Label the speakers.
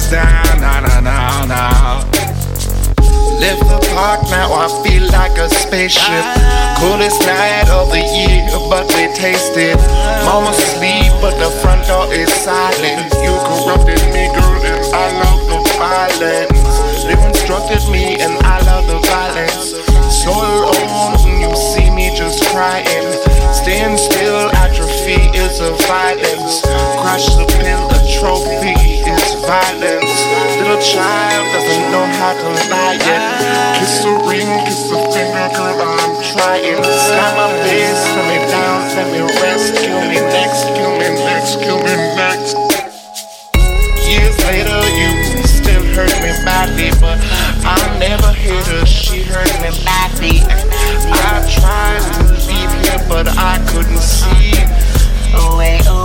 Speaker 1: is down, now. Left the park, now I feel like a spaceship. Coolest night of the year, but we taste it. Mama sleep, but the front door is silent. You corrupted me, girl, and I love the violence. You instructed me, and I love the violence. So alone when you see me just crying. Staying still at your feet is a violence. Crush the pin, the trophy is violence. Little child doesn't know how to lie yet. Kiss the ring, kiss the finger, girl, I'm trying. Slap my face, let me down, let me rest. Kill me next, kill me next, kill me next. Years later, you still hurt me badly, but I never hit her, she hurt me badly. I tried to leave here, but I couldn't see a way away.